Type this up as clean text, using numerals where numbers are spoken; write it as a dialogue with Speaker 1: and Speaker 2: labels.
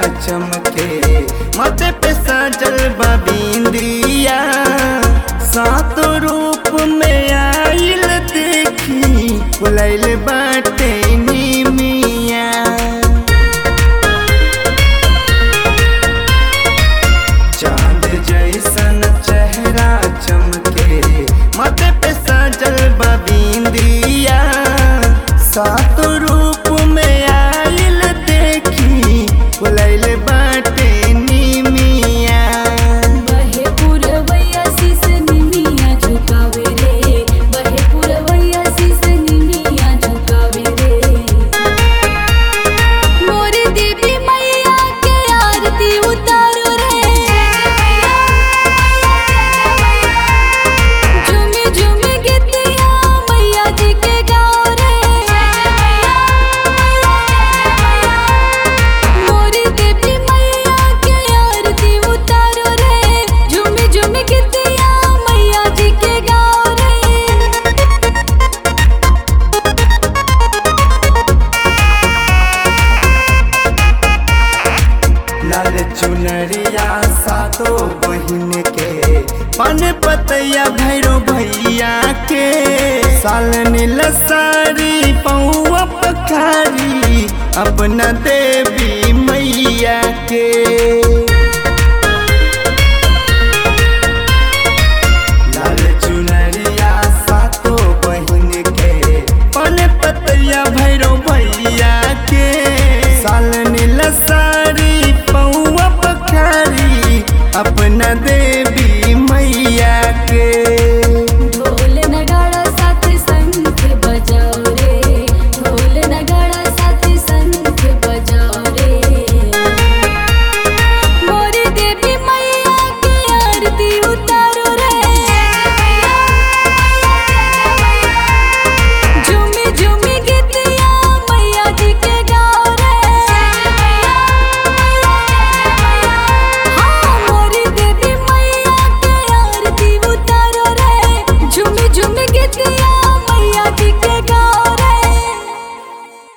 Speaker 1: चमके माथे पे सजल बा बिंदिया। सात रूप में आइल देखी फुलैल बाटे निमिया। चांद जैसन चेहरा चमके माथे पे सजल बा बिंदिया। सात रूप में आइल देखी फुलैल बाटे निमिया।
Speaker 2: बहे पुरवैया शीस निमिया झुकावे रे, बहे पुरवैया शीस निमिया झुकावे रे। मोरी देवी मैया के आरती उतारो रे, झूमी झूमी गीतिया मैया जी के गाओ रे। मोरी देवी मैया के आरती उतारो रे, झूमी झूमी गीतिया मैया जी के गाओ रे।
Speaker 1: लाल चुनरिया सातो बहिन के पन पतैया भैरो भैया के। साल नील साड़ी पौआ पखारी अपना देवी